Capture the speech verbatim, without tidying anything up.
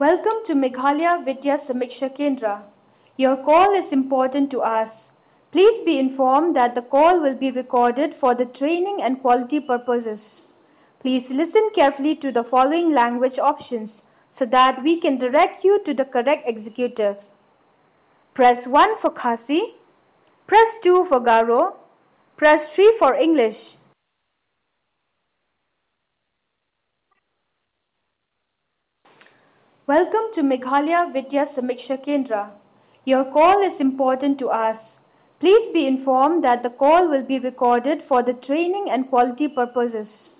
Welcome to Meghalaya Vidya Samiksha Kendra. Your call is important to us. Please be informed that the call will be recorded for the training and quality purposes. Please listen carefully to the following language options so that we can direct you to the correct executive. Press one for Khasi, press two for Garo, press three for English. Welcome to Meghalaya Vidya Samiksha Kendra. Your call is important to us. Please be informed that the call will be recorded for the training and quality purposes.